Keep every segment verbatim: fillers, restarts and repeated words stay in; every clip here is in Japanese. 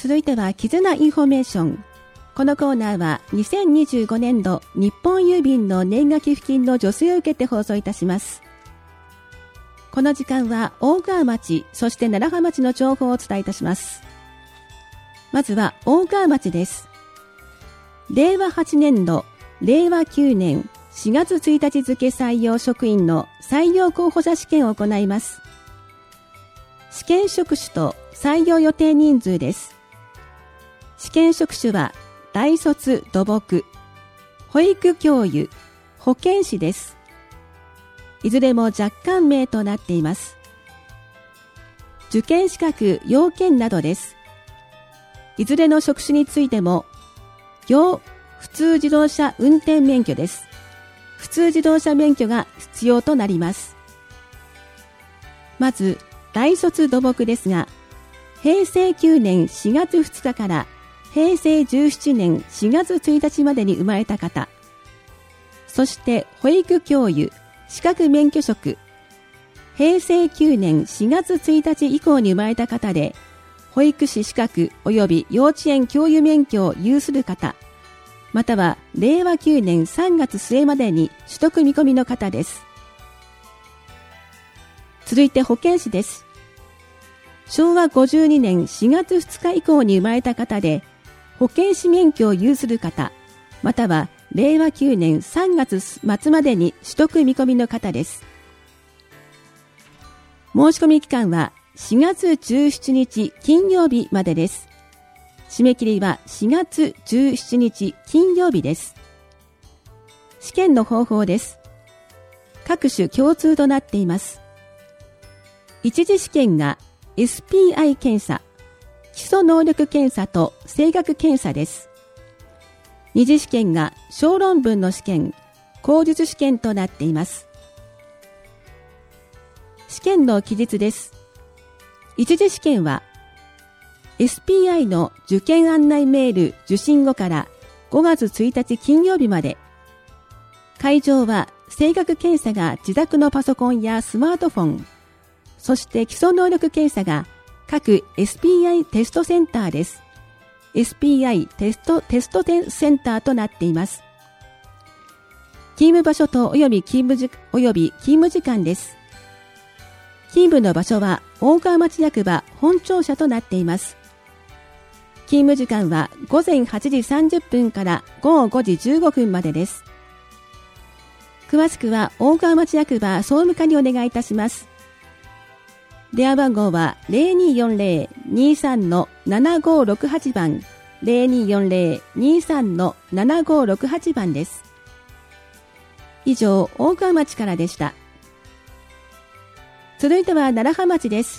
続いては絆インフォメーション。このコーナーはにせんにじゅうごねんど日本郵便の年賀寄付金の助成を受けて放送いたします。この時間は大川町、そして楢葉町の情報をお伝えいたします。まずは大川町です。れいわはちねんど、れいわきゅうねんしがつついたち付採用職員の採用候補者試験を行います。試験職種と採用予定人数です。試験職種は大卒土木、保育教諭、保健師です。いずれも若干名となっています。受験資格、要件などです。いずれの職種についても、要普通自動車運転免許です。普通自動車免許が必要となります。まず、大卒土木ですが、へいせいきゅうねんしがつふつかからへいせいじゅうななねんしがつついたちまでに生まれた方、そして保育教諭、資格免許職、へいせいきゅうねんしがつついたち以降に生まれた方で、保育士資格及び幼稚園教諭免許を有する方、またはれいわきゅうねんさんがつすえまでに取得見込みの方です。続いて保健師です。しょうわごじゅうにねんしがつふつか以降に生まれた方で、保健師免許を有する方、またはれいわきゅうねんさんがつまつまでに取得見込みの方です。申し込み期間はしがつじゅうしちにち金曜日までです。締め切りはしがつじゅうしちにち金曜日です。試験の方法です。各種共通となっています。一次試験が エスピーアイ 検査、基礎能力検査と性格検査です。二次試験が小論文の試験、口述試験となっています。試験の期日です。一次試験は エスピーアイ の受験案内メール受信後からごがつついたち金曜日まで。会場は性格検査が自宅のパソコンやスマートフォン、そして基礎能力検査が各 エスピーアイ テストセンターです。エスピーアイ テスト、テストセンターとなっています。勤務場所とおよび勤務時、および勤務時間です。勤務の場所は大川町役場本庁舎となっています。勤務時間はごぜんはちじさんじゅっぷんからごごごじじゅうごふんまでです。詳しくは大川町役場総務課にお願いいたします。電話番号は ゼロにーよんゼロ にーさん ななごろくはち 番、ゼロにーよんゼロ にーさん ななごろくはち 番です。以上、大川町からでした。続いては楢葉町です。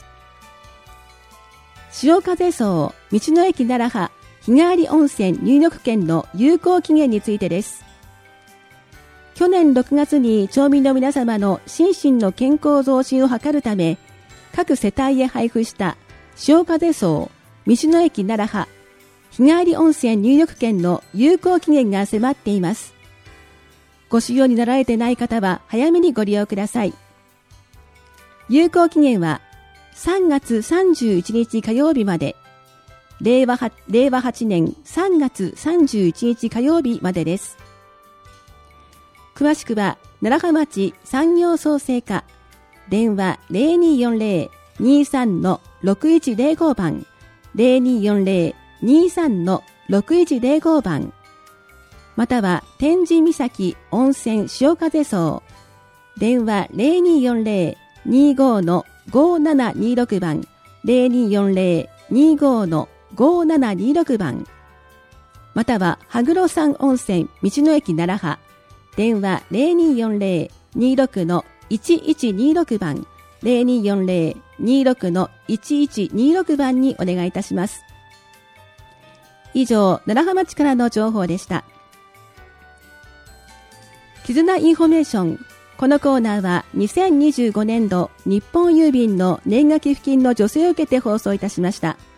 潮風荘道の駅楢葉日帰り温泉入浴券の有効期限についてです。去年ろくがつに町民の皆様の心身の健康増進を図るため、各世帯へ配布した潮風荘道の駅楢葉日帰り温泉入浴券の有効期限が迫っています。ご使用になられてない方は早めにご利用ください。有効期限はさんがつさんじゅういちにち火曜日まで、令和はちねんさんがつさんじゅういちにち火曜日までです。詳しくは楢葉町産業創生課電話 ゼロにーよんゼロ にーさん ろくいちゼロご 番、ゼロにーよんゼロ にーさん ろくいちゼロご 番、または天神岬温泉潮風荘電話 ゼロにーよんゼロ にーご ごななにろく 番、ゼロにーよんゼロ にーご ごななにろく 番、または羽黒山温泉道の駅楢葉電話 ゼロにーよんゼロ にーろく いちいちにろく 番、ゼロにーよんゼロ にーろく いちいちにろく 番にお願いいたします。以上、楢葉町からの情報でした。絆インフォメーション。このコーナーはにせんにじゅうごねんど日本郵便の年賀寄付金の助成を受けて放送いたしました。